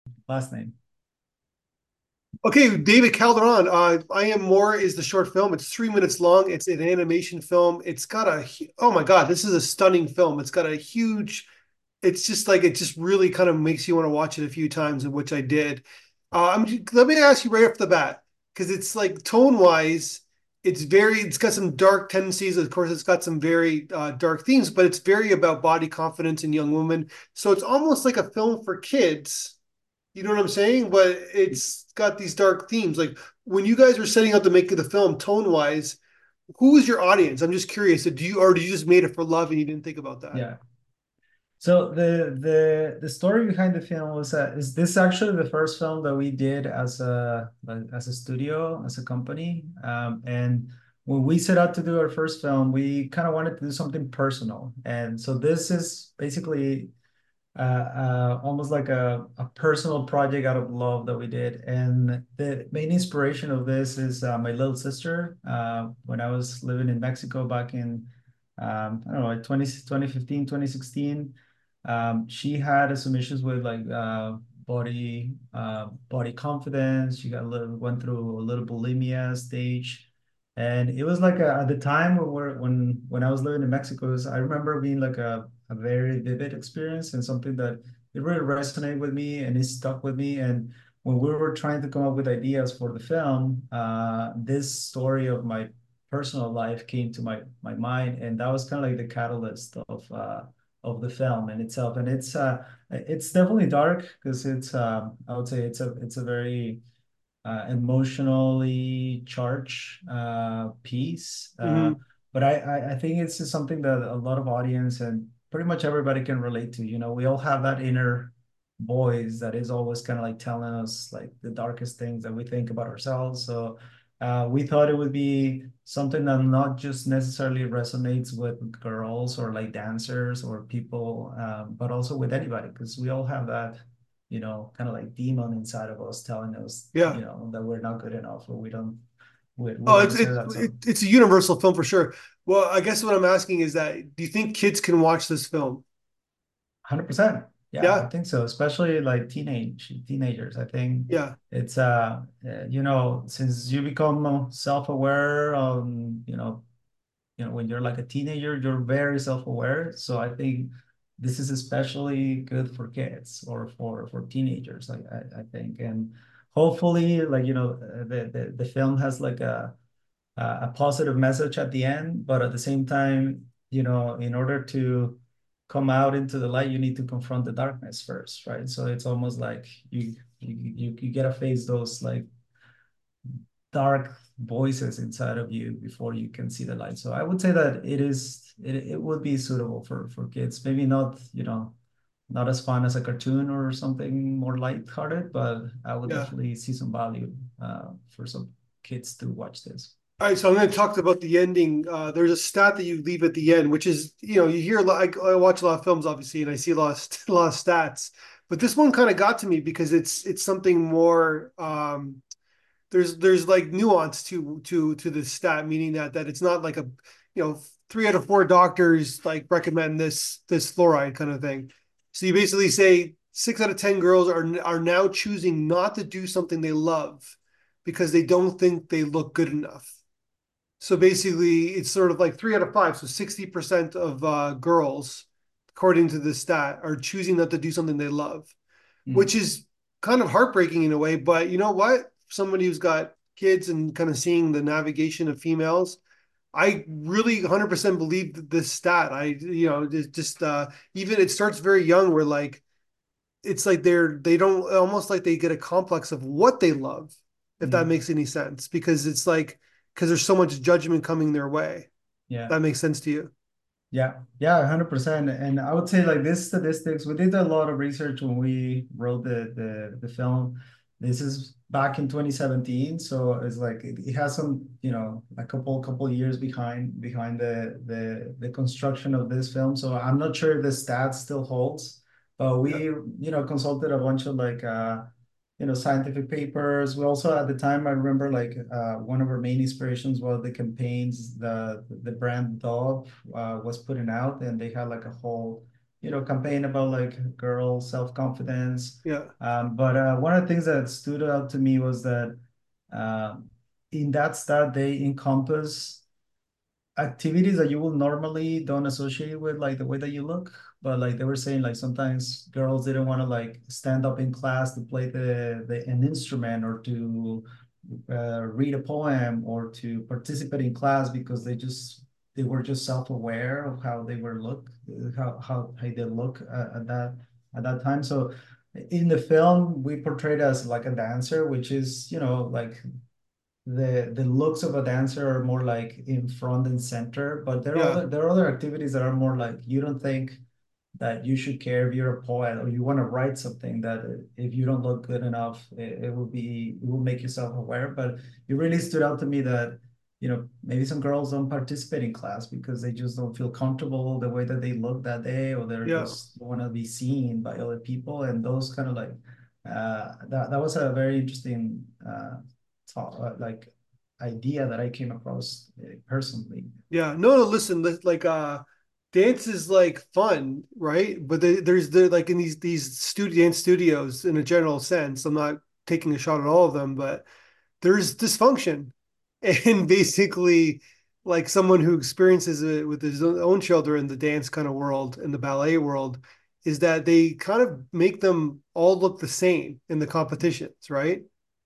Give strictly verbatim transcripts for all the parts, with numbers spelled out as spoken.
last name. Okay, David Calderon. Uh, I Am More is the short film. It's three minutes long. It's an animation film. It's got a oh my God, this is a stunning film. It's got a huge. It's just like it just really kind of makes you want to watch it a few times, in which I did. Uh, I'm let me ask you right off the bat because it's like tone wise, it's very. It's got some dark tendencies. Of course, it's got some very uh, dark themes, but it's very about body confidence in young women. So it's almost like a film for kids, you know what I'm saying? But it's got these dark themes. Like when you guys were setting out to make the film tone wise, who was your audience? I'm just curious. Do you or did you just made it for love and you didn't think about that? Yeah. So the the the story behind the film was that is this actually the first film that we did as a as a studio, as a company. Um, and when we set out to do our first film, we kind of wanted to do something personal. And so this is basically uh, uh, almost like a, a personal project out of love that we did. And the main inspiration of this is uh, my little sister. Uh, when I was living in Mexico back in, um, I don't know, like twenty, twenty fifteen, twenty sixteen, um, she had some issues with like uh, body uh, body confidence. She got a little, went through a little bulimia stage. And it was like a, at the time when we're when when I was living in Mexico, it was, I remember being like a a very vivid experience and something that it really resonated with me and it stuck with me. And when we were trying to come up with ideas for the film, uh, this story of my personal life came to my my mind, and that was kind of like the catalyst of uh, of the film in itself. And it's uh, it's definitely dark because it's um, I would say it's a it's a very uh, emotionally charged uh, piece. Uh, Mm-hmm. but I, I, I think it's just something that a lot of audience and pretty much everybody can relate to. You know, we all have that inner voice that is always kind of like telling us like the darkest things that we think about ourselves. So uh, we thought it would be something that not just necessarily resonates with girls or like dancers or people, um, but also with anybody, because we all have that, you know, kind of like demon inside of us telling us, Yeah. you know, that we're not good enough or we don't we, we Oh, don't it's deserve it, that. it So it's a universal film for sure. Well, I guess what I'm asking is that do you think kids can watch this film? one hundred percent. Yeah, I Yeah. think so. Especially like teenage teenagers. I think Yeah. it's uh, uh, you know, since you become self-aware on, you know, you know, when you're like a teenager, you're very self-aware. So I think this is especially good for kids or for for teenagers, like I, I think. And hopefully, like, you know, uh, the, the the film has like a uh, a positive message at the end, but at the same time, you know, in order to come out into the light, you need to confront the darkness first, right? So it's almost like you you you, you gotta face those like dark voices inside of you before you can see the light. So I would say that it is it, it would be suitable for for kids. Maybe not, you know, not as fun as a cartoon or something more lighthearted, but I would Yeah. definitely see some value uh, for some kids to watch this. All right, so I'm going to talk about the ending. Uh, there's a stat that you leave at the end, which is, you know, you hear a lot. I, I watch a lot of films, obviously, and I see a lot of, a lot of stats. But this one kind of got to me because it's it's something more. Um, there's there's like nuance to to to this stat, meaning that that it's not like a, you know, three out of four doctors like recommend this this fluoride kind of thing. So you basically say six out of ten girls are are now choosing not to do something they love because they don't think they look good enough. So basically, it's sort of like three out of five. So sixty percent of uh, girls, according to this stat, are choosing not to do something they love, Mm. which is kind of heartbreaking in a way. But you know what? Somebody who's got kids and kind of seeing the navigation of females, I really one hundred percent believe this stat. I, you know, it just uh, even it starts very young where like it's like they're they don't almost like they get a complex of what they love, if that Mm. makes any sense, because it's like because there's so much judgment coming their way. Yeah. That makes sense to you. Yeah, yeah, one hundred percent. And I would say like this statistics, we did a lot of research when we wrote the the the film. This is back in twenty seventeen, so it's like it, it has some, you know, a couple couple years behind behind the the the construction of this film. So I'm not sure if the stats still holds, but we, Yeah. you know, consulted a bunch of like uh you know, scientific papers. We also at the time I remember like uh, one of our main inspirations was the campaigns the the brand Dove uh, was putting out, and they had like a whole you know, campaign about like girl self-confidence. Yeah, Um, but uh, one of the things that stood out to me was that um, in that style, they encompass activities that you will normally don't associate with like the way that you look. But like they were saying, like sometimes girls didn't want to like stand up in class to play the, the an instrument or to uh, read a poem or to participate in class because they just they were just self-aware of how they were look how how, how they look at, at that at that time. So in the film we portrayed as like a dancer, which is, you know, like the the looks of a dancer are more like in front and center, but there are yeah, other there are other activities that are more like you don't think that you should care if you're a poet or you want to write something that if you don't look good enough, it, it will be it will make you self-aware. But it really stood out to me that, you know, maybe some girls don't participate in class because they just don't feel comfortable the way that they look that day, or they're yeah. just want to be seen by other people. And those kind of like uh that that was a very interesting uh thought, uh, like idea that I came across uh, personally. Yeah, no, no, listen, like uh dance is like fun, right? But they, there's the like in these these studio dance studios in a general sense. I'm not taking a shot at all of them, but there's dysfunction. And basically like someone who experiences it with his own children, the dance kind of world and the ballet world, is that they kind of make them all look the same in the competitions, right?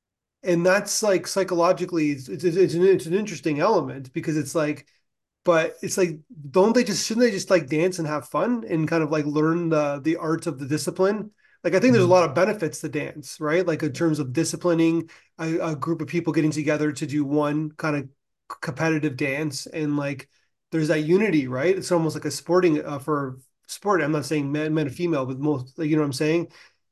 And that's like psychologically it's, it's, it's, an, it's an interesting element because it's like but it's like don't they just shouldn't they just like dance and have fun and kind of like learn the the art of the discipline. Like I think there's a Mhm. lot of benefits to dance, right? Like in terms of disciplining a, a group of people getting together to do one kind of competitive dance, and like there's that unity, right? It's almost like a sporting uh, for sport. I'm not saying men men and female, but most, like, you know what I'm saying.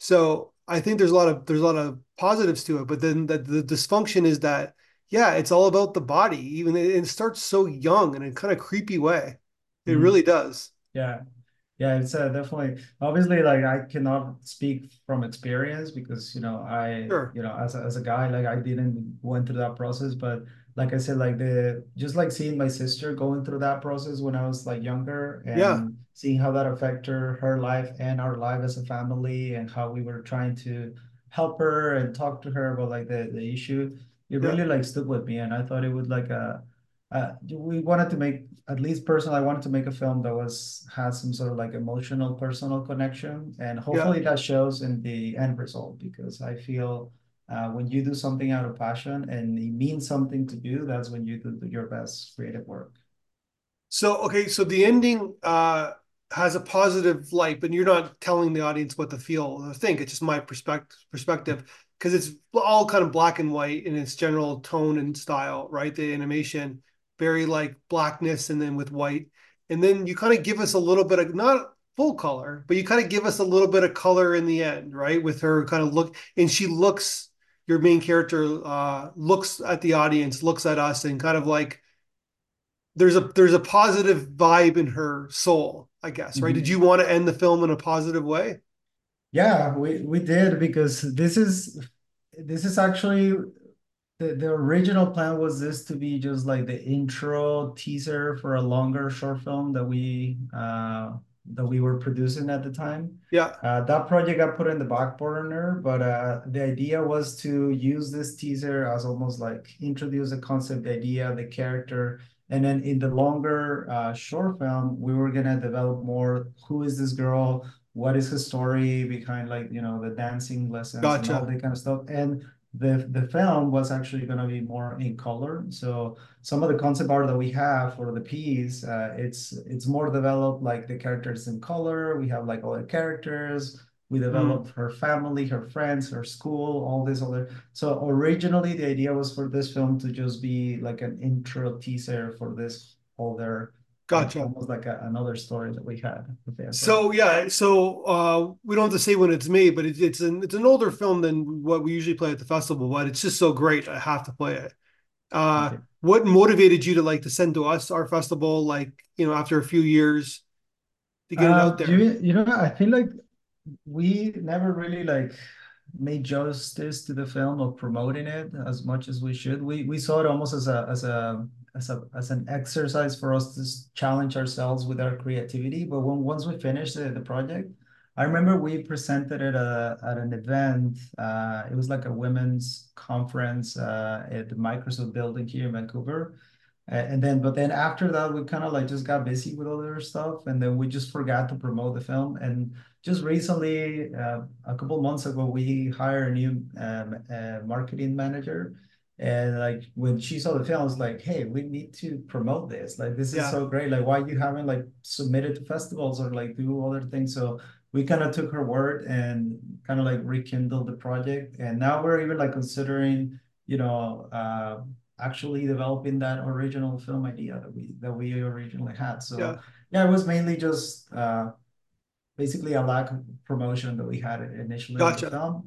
So I think there's a lot of there's a lot of positives to it, but then the, the dysfunction is that yeah, it's all about the body. Even it, it starts so young in a kind of creepy way. It Mhm. really does. Yeah. Yeah, it's uh, definitely obviously like I cannot speak from experience because, you know, I, Sure. you know, as a, as a guy, like I didn't went through that process. But like I said, like the just like seeing my sister going through that process when I was like younger Yeah. and seeing how that affected her, her life and our life as a family, and how we were trying to help her and talk to her about like the, the issue, it Yeah. really like stood with me. And I thought it would like uh uh, we wanted to make, at least personally, I wanted to make a film that was has some sort of like emotional, personal connection, and Yeah. hopefully that shows in the end result. Because I feel uh, when you do something out of passion and it means something to you, that's when you do your best creative work. So okay, so the ending uh has a positive light, but you're not telling the audience what to feel or think. It's just my perspective perspective because it's all kind of black and white in its general tone and style, right? The animation, very like blackness and then with white. And then you kind of give us a little bit of not full color, but you kind of give us a little bit of color in the end, right? With her kind of look, and she looks, your main character uh looks at the audience, looks at us, and kind of like there's a there's a positive vibe in her soul, I guess, right? Did you Mhm. want to end the film in a positive way? Yeah, we we did, because this is this is actually the the original plan was this to be just like the intro teaser for a longer short film that we uh that we were producing at the time. Yeah, Uh, that project got put in the back burner, but uh, the idea was to use this teaser as almost like introduce the concept, the idea, the character, and then in the longer uh, short film, we were gonna develop more. Who is this girl? What is her story behind, like, you know, the dancing lessons and all gotcha. that kind of stuff? And the the film was actually going to be more in color. So some of the concept art that we have for the piece, uh, it's it's more developed, like the characters in color. We have like other characters. We Mm, developed her family, her friends, her school, all this other. So originally the idea was for this film to just be like an intro teaser for this other, like gotcha. almost like a, another story that we had prepared for. So yeah, so uh, we don't have to say when it's made, but it, it's an it's an older film than what we usually play at the festival. But it's just so great, I have to play it. Uh, Okay. what motivated you to like to send to us our festival, like you know, after a few years to get it out Um, there? you you know, I feel like we never really like made justice to the film of promoting it as much as we should. We we saw it almost as a as a as a as an exercise for us to challenge ourselves with our creativity. But when once we finished the, the project, I remember we presented it uh, at an event. Uh, it was like a women's conference uh, at the Microsoft building here in Vancouver. Uh, and then, but then after that, we kind of like just got busy with other stuff, and then we just forgot to promote the film. And just recently, uh, a couple months ago, we hired a new um, uh, marketing manager. And like when she saw the film, I was like, "Hey, we need to promote this. Like, this is Yeah. so great. Like, why you haven't like submitted to festivals or like do other things?" So we kind of took her word and kind of like rekindled the project. And now we're even like considering, you know, uh, actually developing that original film idea that we that we originally had. So Yeah. yeah, it was mainly just uh, basically a lack of promotion that we had initially on the Gotcha. film.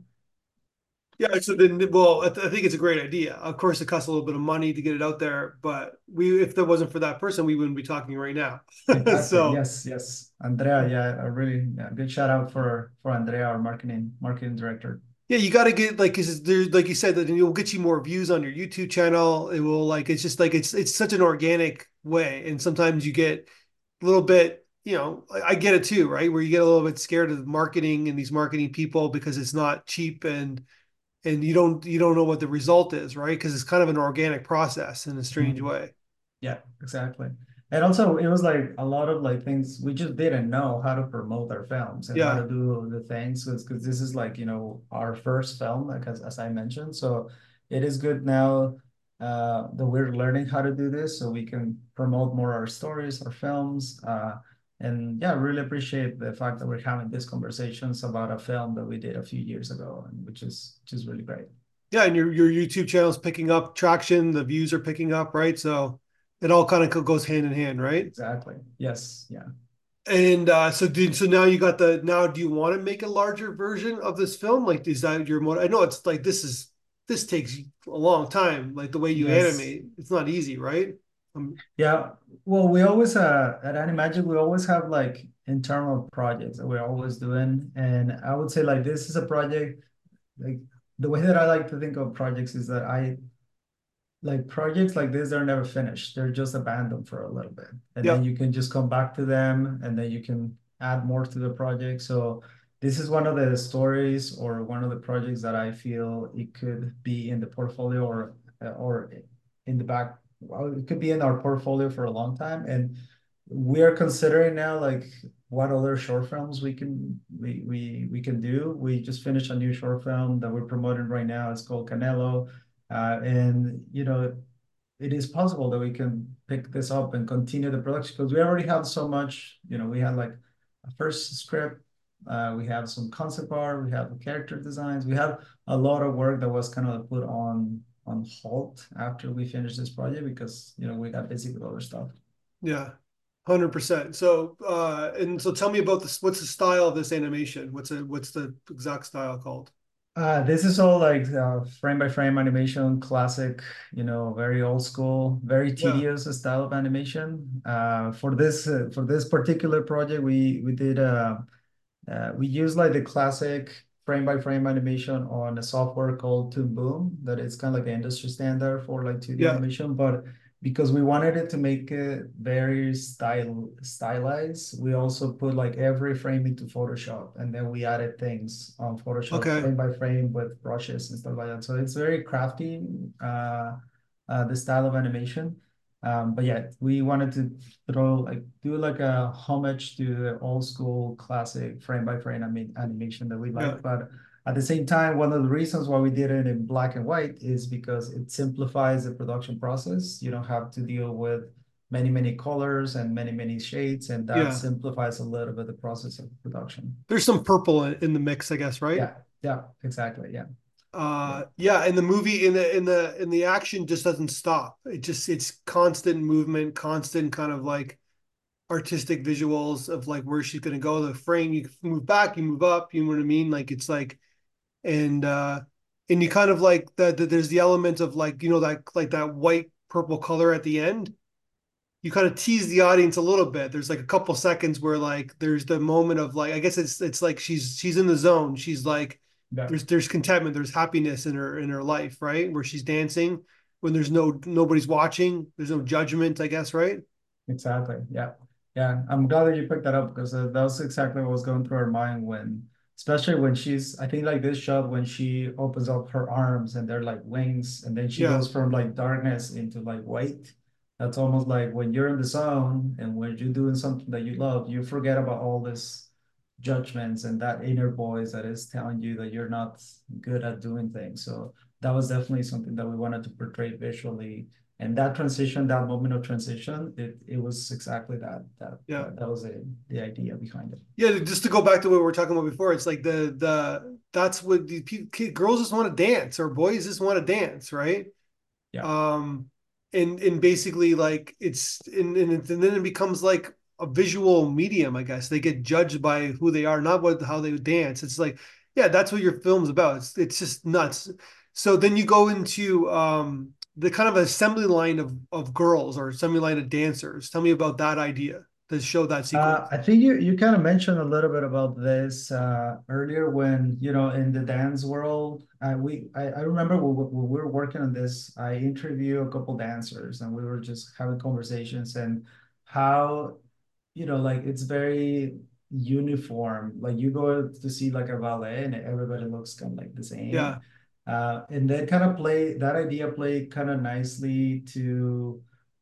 Yeah, so then, well, I, th I think it's a great idea. Of course, it costs a little bit of money to get it out there, but we, if there wasn't for that person, we wouldn't be talking right now. Exactly. So, Yes, yes. Andrea, yeah, a really yeah, good shout out for for Andrea, our marketing marketing director. yeah, you got to get like, cause there's like you said that it will get you more views on your YouTube channel. It will like it's just like it's it's such an organic way, and sometimes you get a little bit, you know, I, I get it too, right? Where you get a little bit scared of marketing and these marketing people because it's not cheap and and you don't you don't know what the result is, right? Because it's kind of an organic process in a strange Mhm. way. Yeah, exactly. And also it was like a lot of like things we just didn't know how to promote our films and how Yeah, to do the things because this is like, you know, our first film, like as, as I mentioned. So it is good now uh that we're learning how to do this so we can promote more our stories, our films. Uh and yeah, really appreciate the fact that we're having these conversations about a film that we did a few years ago and which is which is really great. yeah, and your your YouTube channel is picking up traction. The views are picking up, right? So it all kind of goes hand in hand, right? Exactly. Yes. Yeah. And uh, so, did so now you got the now? Do you want to make a larger version of this film? Like, is that your motive? I know it's like this is this takes a long time. Like the way you Yes. animate, it's not easy, right? Um, Yeah, well, we always uh at Animagic we always have like internal projects that we're always doing, and I would say like this is a project like the way that I like to think of projects is that I like projects like this are never finished. They're just abandoned for a little bit, and then yeah, you can just come back to them, and then you can add more to the project. So this is one of the stories or one of the projects that I feel it could be in the portfolio or or in the back. Well, it could be in our portfolio for a long time, and we are considering now like what other short films we can we we we can do. We just finished a new short film that we're promoting right now. It's called Canelo. Uh, and you know, it is possible that we can pick this up and continue the production because we already have so much. You know, we had like a first script, uh, we have some concept art, we have the character designs, we have a lot of work that was kind of put on on halt after we finished this project because you know we got busy with other stuff. yeah, one hundred percent. So, uh, and so tell me about this. What's the style of this animation? What's it? What's the exact style called? Uh, this is all like uh, frame by frame animation, classic, you know, very old school, very Yeah, tedious style of animation. Uh, for this uh, for this particular project, we we did uh, uh, we use like the classic frame by frame animation on a software called Toon Boom that is kind of like an industry standard for like two D yeah, animation. But because we wanted it to make it very style stylized, we also put like every frame into Photoshop and then we added things on Photoshop okay, frame by frame with brushes and stuff like that. So it's very crafty, uh, uh, the style of animation. Um, but yeah, we wanted to throw like do like a homage to the old school classic frame by frame anim animation that we yeah, like. But at the same time, one of the reasons why we did it in black and white is because it simplifies the production process. You don't have to deal with many, many colors and many, many shades, and that yeah. simplifies a little bit the process of production. There's some purple in, in the mix, I guess, right? Yeah, yeah, exactly. Yeah, yeah. Uh, yeah, and the movie in the in the in the action just doesn't stop. It just it's constant movement, constant kind of like artistic visuals of like where she's gonna go. The frame, you move back, you move up, you know what I mean? Like it's like and uh and you kind of like that the, there's the element of like, you know, that like that white purple color at the end. You kind of tease the audience a little bit. There's like a couple seconds where like there's the moment of like I guess it's it's like she's she's in the zone. She's like Yeah. there's there's contentment, there's happiness in her in her life, right? Where she's dancing. when there's no nobody's watching, there's no judgment, I guess, right? Exactly. Yeah. Yeah. I'm glad that you picked that up because uh, that was exactly what was going through her mind when, especially when she's, I think like this shot when she opens up her arms and they're like wings, and then she Yeah. goes from like darkness into like white. That's almost like when you're in the zone and when you're doing something that you love, you forget about all this judgments and that inner voice that is telling you that you're not good at doing things. So that was definitely something that we wanted to portray visually, and that transition, that moment of transition, it it was exactly that. That Yeah. that, that was it, the idea behind it. Yeah, just to go back to what we were talking about before, it's like the the that's what the people, girls just want to dance or boys just want to dance, right? Yeah. Um, and and basically like it's and, and, and then it becomes like a visual medium, I guess. They get judged by who they are, not what how they dance. It's like, yeah, that's what your film's about. It's it's just nuts. So then you go into um the kind of assembly line of of girls or assembly line of dancers. Tell me about that idea to show that Uh, sequence. I think you you kind of mentioned a little bit about this uh, earlier when, you know, in the dance world, uh, we I, I remember when, when we were working on this, I interviewed a couple dancers and we were just having conversations and how, you know, like it's very uniform. Like you go to see like a ballet and everybody looks kind of like the same. Yeah. Uh, and then kind of play that idea play kind of nicely to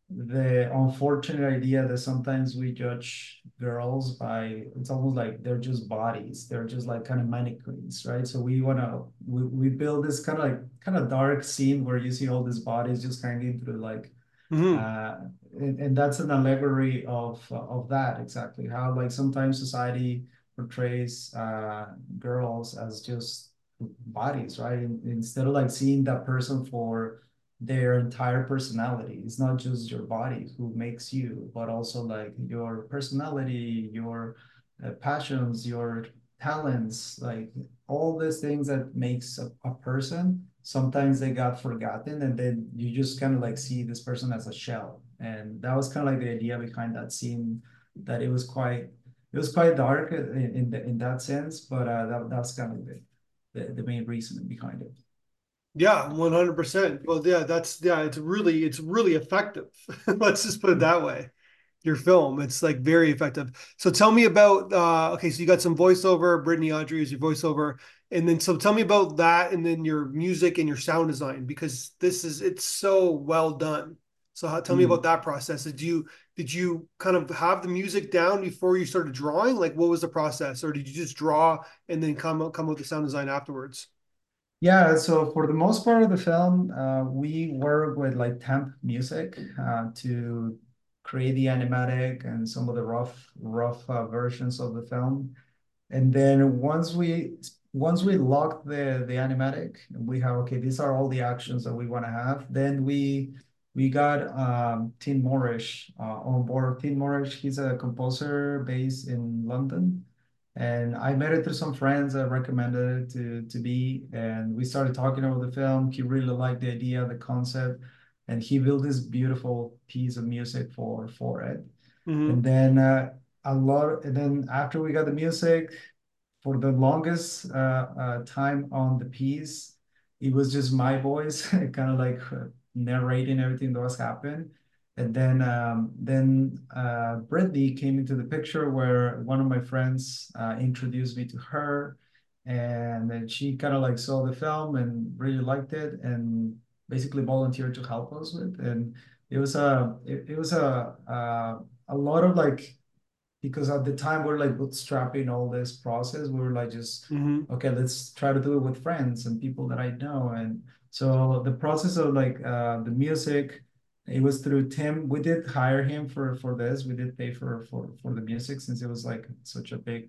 the unfortunate idea that sometimes we judge girls by, it's almost like they're just bodies. They're just like kind of mannequins, right? So we want to we, we build this kind of like kind of dark scene where you see all these bodies just hanging through like Hmm. uh, and, and that's an allegory of of that exactly how like sometimes society portrays uh, girls as just bodies, right? Instead of like seeing that person for their entire personality. It's not just your body who makes you, but also like your personality, your uh, passions, your talents, like all these things that makes a, a person. Sometimes they got forgotten, and then you just kind of like see this person as a shell. And that was kind of like the idea behind that scene. That it was quite, it was quite dark in in, the, in that sense, but uh, that that's kind of the, the the main reason behind it. Yeah, one hundred percent. Well, yeah, that's yeah, it's really it's really effective. Let's just put it that way. Your film, it's like very effective. So tell me about uh okay, so you got some voiceover, Brittany Audrey is your voiceover, and then so tell me about that and then your music and your sound design because this is it's so well done. So how, tell me about Mm. that process. Did you did you kind of have the music down before you started drawing? Like what was the process? Or did you just draw and then come come up with the sound design afterwards? Yeah, so for the most part of the film, uh, we work with like temp music uh, to create the animatic and some of the rough, rough uh, versions of the film. And then once we once we lock the the animatic, we have okay, these are all the actions that we want to have. Then we we got um, Tim Morrish uh, on board. Tim Morrish, he's a composer based in London, and I met it through some friends that recommended it to to be, and we started talking about the film. He really liked the idea, the concept, and he built this beautiful piece of music for for it. And Mm-hmm. then uh, a lot, and then after we got the music, for the longest uh, uh, time on the piece, it was just my voice, kind of like uh, narrating everything that was happening. And then um, then uh, Brittany came into the picture where one of my friends uh, introduced me to her, and then she kind of like saw the film and really liked it, and basically volunteered to help us with. And it was a it, it was a uh, a lot of like because at the time we are like bootstrapping all this process. We were like just Mm-hmm. okay, let's try to do it with friends and people that I know. And so the process of like uh, the music, it was through Tim. We did hire him for for this. We did pay for for for the music since it was like such a big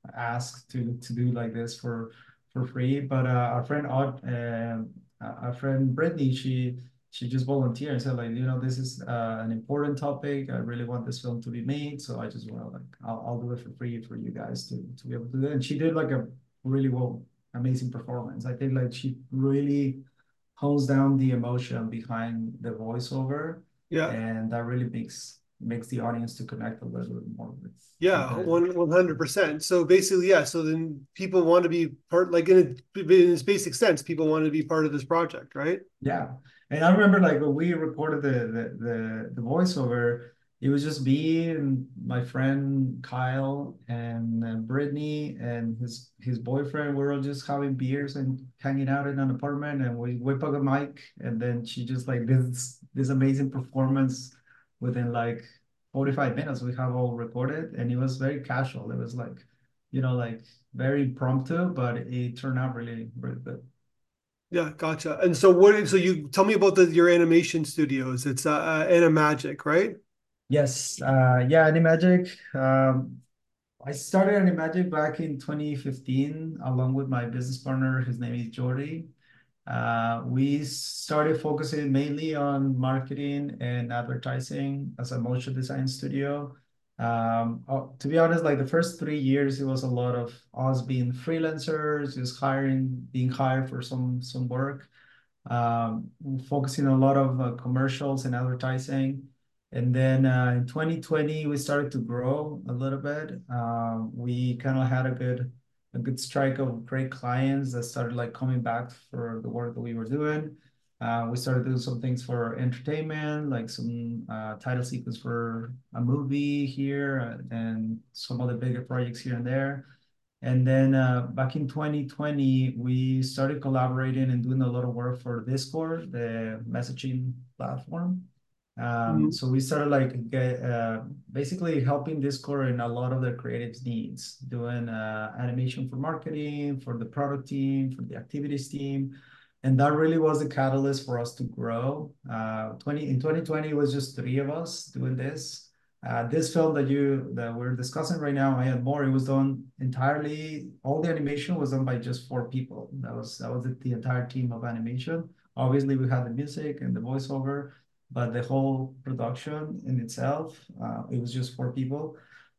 ask to to do like this for for free. But uh, our friend Odd, uh, our friend Brittany, she she just volunteered and said like, you know, this is uh, an important topic. I really want this film to be made, so I just want to like, I'll, I'll do it for free for you guys to to be able to do it. And she did like a really well, amazing performance. I think like she really hones down the emotion behind the voiceover, Yeah. and that really makes makes the audience to connect a little bit more with, with Yeah, the. one one hundred percent. So basically, yeah. So then people want to be part, like in, a, in its basic sense, people want to be part of this project, right? Yeah. And I remember like when we recorded the the the, the voiceover, it was just me and my friend Kyle and uh, Brittany and his his boyfriend. We were all just having beers and hanging out in an apartment, and we whip up a mic, and then she just like this this amazing performance within like forty-five minutes. We have all recorded, and it was very casual. It was like, you know, like very impromptu, but it turned out really, really good. Yeah, gotcha. And so what? So you tell me about the your animation studios. It's uh, uh Animagic, right? Yes, uh, yeah, Animagic. Um, I started Animagic back in twenty fifteen along with my business partner. His name is Jordi. Uh, we started focusing mainly on marketing and advertising as a motion design studio. Um, oh, to be honest, like the first three years, it was a lot of us being freelancers, just hiring, being hired for some some work, um, focusing on a lot of uh, commercials and advertising. And then uh, in twenty twenty, we started to grow a little bit. Um, we kind of had a good a good strike of great clients that started like coming back for the work that we were doing. Uh, we started doing some things for entertainment, like some uh, title sequence for a movie here, uh, and some other bigger projects here and there. And then uh, back in twenty twenty, we started collaborating and doing a lot of work for Discord, the messaging platform. Um, Mhm. so we started like get, uh, basically helping Discord in a lot of their creative needs, doing uh, animation for marketing, for the product team, for the activities team. And that really was the catalyst for us to grow. Uh, twenty in twenty twenty, it was just three of us doing this. Uh, this film that you that we're discussing right now, I Had More, it was done entirely, all the animation was done by just four people. That was that was the, the entire team of animation. Obviously, we had the music and the voiceover, but the whole production in itself, uh, it was just four people.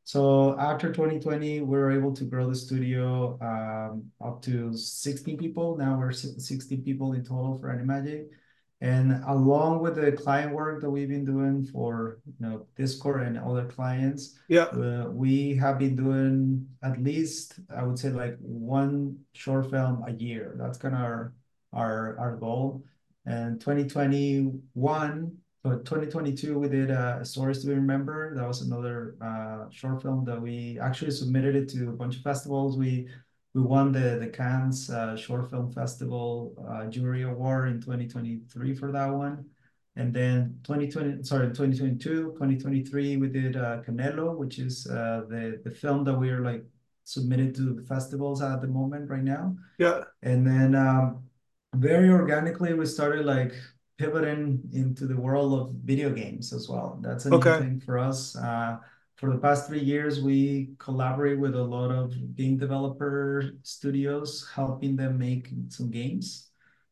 So after twenty twenty, we were able to grow the studio um, up to sixteen people. Now we're sixteen people in total for Animagic. And along with the client work that we've been doing for, you know, Discord and other clients, Yeah, uh, we have been doing at least, I would say, like one short film a year. That's kind of our our our goal. And twenty twenty-one, but twenty twenty-two, we did uh, Stories to Remember. That was another uh, short film that we actually submitted it to a bunch of festivals. We we won the the Cannes uh, Short Film Festival uh, Jury Award in twenty twenty-three for that one. And then twenty twenty, sorry, twenty twenty-two, twenty twenty-three, we did uh, Canelo, which is uh, the the film that we are like submitted to the festivals at the moment right now. yeah. And then um, very organically, we started like pivoting into the world of video games as well. That's a new Okay. thing for us. Uh, for the past three years, we collaborate with a lot of game developer studios, helping them make some games.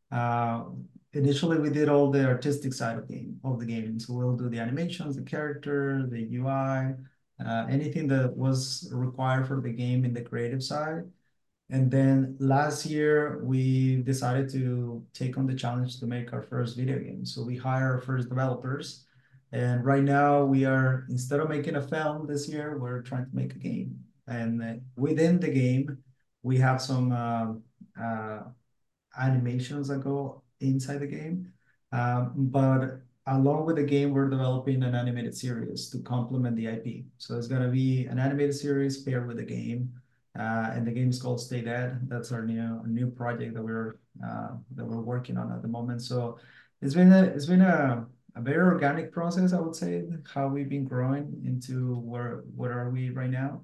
Uh, Initially, we did all the artistic side of game of the game. So we'll do the animations, the character, the U I, uh, anything that was required for the game in the creative side. And then last year, we decided to take on the challenge to make our first video game. So we hire our first developers. And right now, we are, instead of making a film this year, we're trying to make a game. And uh, within the game, we have some uh, uh, animations that go inside the game. Um, but along with the game, we're developing an animated series to complement the I P. So it's gonna be an animated series paired with the game, uh, and the game is called Stay Dead. That's our new new project that we're uh, that we're working on at the moment. So it's been a it's been a a very organic process, I would say, how we've been growing into where where are we right now.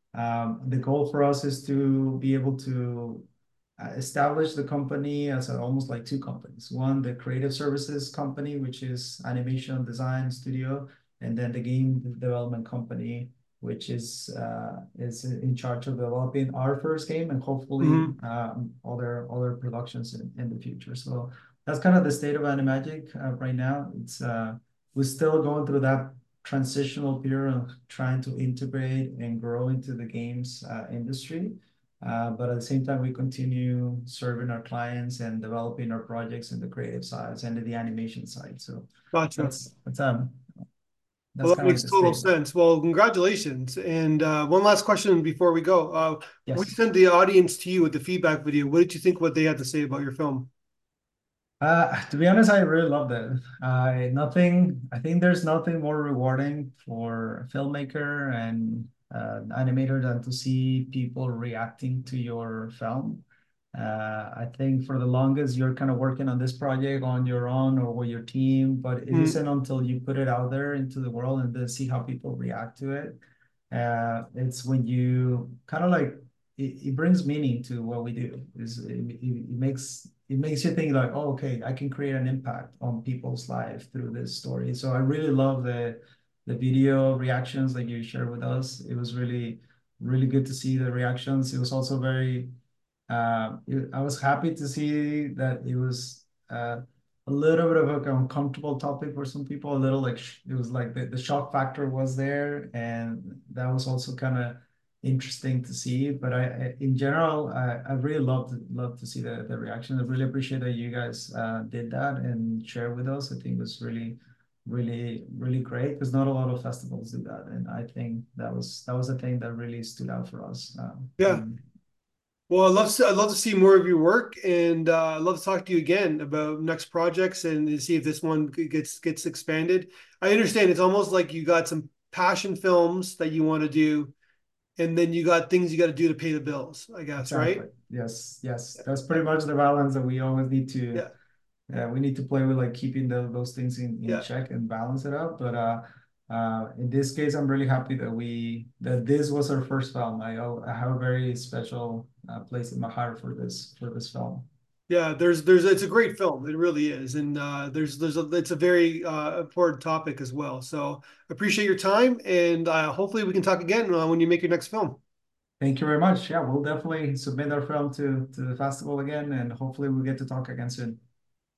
Um, the goal for us is to be able to uh, establish the company as a, almost like two companies. One, the creative services company, which is animation design studio, and then the game development company, which is uh, is in charge of developing our first game and hopefully Hmm. um, other other productions in, in the future. So that's kind of the state of Animagic uh, right now. It's uh, we're still going through that transitional period of trying to integrate and grow into the games uh, industry. Uh, but at the same time, we continue serving our clients and developing our projects in the creative sides and the animation side. So Gotcha. that's that's um that's Well, that kind of like makes the total state. sense. Well, congratulations. And uh, one last question before we go. Uh, we Yes. sent the audience to you with the feedback video. What did you think what they had to say about your film? Uh, to be honest, I really loved it. I nothing. I think there's nothing more rewarding for a filmmaker and uh, animator than to see people reacting to your film. Uh, I think for the longest you're kind of working on this project on your own or with your team, but it Mm, isn't until you put it out there into the world and then see how people react to it. Uh, it's when you kind of like it, it brings meaning to what we do. Is it, it, it makes it makes you think like, oh, okay, I can create an impact on people's life through this story. So I really love the the video reactions that you shared with us. It was really really good to see the reactions. It was also very uh, it, I was happy to see that it was uh, a little bit of an uncomfortable topic for some people. A little like sh it was like the, the shock factor was there, and that was also kind of interesting to see. But I, I in general, I, I really loved loved to see the the reaction. I really appreciate that you guys uh, did that and share with us. I think it was really really really great because not a lot of festivals do that, and I think that was that was a thing that really stood out for us. Um, yeah. and Well, I'd love to, I'd love to see more of your work, and uh, I'd love to talk to you again about next projects and to see if this one gets gets expanded. I understand it's almost like you got some passion films that you want to do, and then you got things you got to do to pay the bills, I guess, right? Exactly. Yes, yes. That's pretty much the balance that we always need to, Yeah, yeah, we need to play with like keeping the, those things in, in yeah. check and balance it out. But uh, uh, in this case, I'm really happy that we, that this was our first film. I, I have a very special uh, place in my heart for this, for this film. Yeah, there's there's it's a great film. It really is, and uh, there's there's a, it's a very uh, important topic as well. So appreciate your time, and uh, hopefully we can talk again uh, when you make your next film. Thank you very much. Yeah, we'll definitely submit our film to, to the festival again, and hopefully we get to talk again soon.